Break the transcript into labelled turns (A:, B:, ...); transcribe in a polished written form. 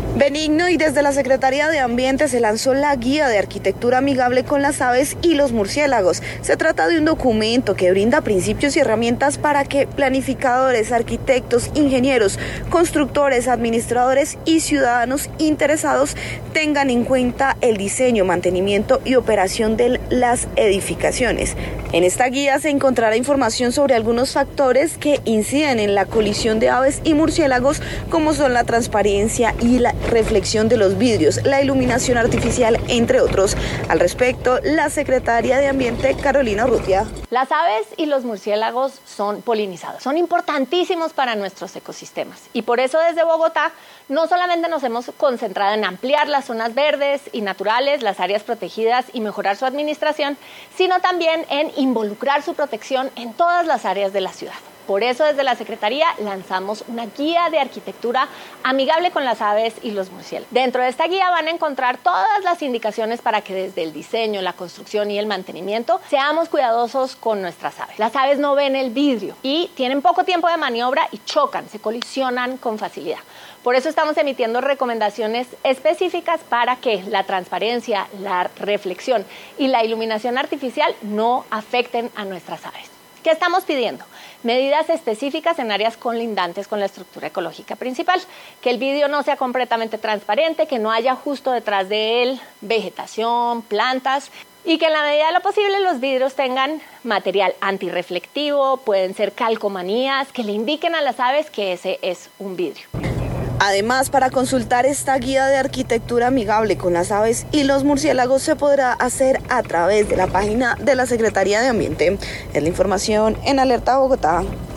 A: Benigno, y desde la Secretaría de Ambiente se lanzó la Guía de Arquitectura Amigable con las Aves y los Murciélagos. Se trata de un documento que brinda principios y herramientas para que planificadores, arquitectos, ingenieros, constructores, administradores y ciudadanos interesados tengan en cuenta el diseño, mantenimiento y operación de las edificaciones. En esta guía se encontrará información sobre algunos factores que inciden en la colisión de aves y murciélagos, como son la transparencia y la reflexión de los vidrios, la iluminación artificial, entre otros. Al respecto, la secretaria de Ambiente, Carolina Urrutia.
B: Las aves y los murciélagos son polinizados, son importantísimos para nuestros ecosistemas, y por eso desde Bogotá no solamente nos hemos concentrado en ampliar las zonas verdes y naturales, las áreas protegidas y mejorar su administración, sino también en involucrar su protección en todas las áreas de la ciudad. Por eso desde la Secretaría lanzamos una guía de arquitectura amigable con las aves y los murciélagos. Dentro de esta guía van a encontrar todas las indicaciones para que desde el diseño, la construcción y el mantenimiento seamos cuidadosos con nuestras aves. Las aves no ven el vidrio y tienen poco tiempo de maniobra y chocan, se colisionan con facilidad. Por eso estamos emitiendo recomendaciones específicas para que la transparencia, la reflexión y la iluminación artificial no afecten a nuestras aves. ¿Qué estamos pidiendo? Medidas específicas en áreas colindantes con la estructura ecológica principal, que el vidrio no sea completamente transparente, que no haya justo detrás de él vegetación, plantas, y que en la medida de lo posible los vidrios tengan material antirreflectivo, pueden ser calcomanías que le indiquen a las aves que ese es un vidrio.
A: Además, para consultar esta guía de arquitectura amigable con las aves y los murciélagos se podrá hacer a través de la página de la Secretaría de Ambiente. Es la información en Alerta Bogotá.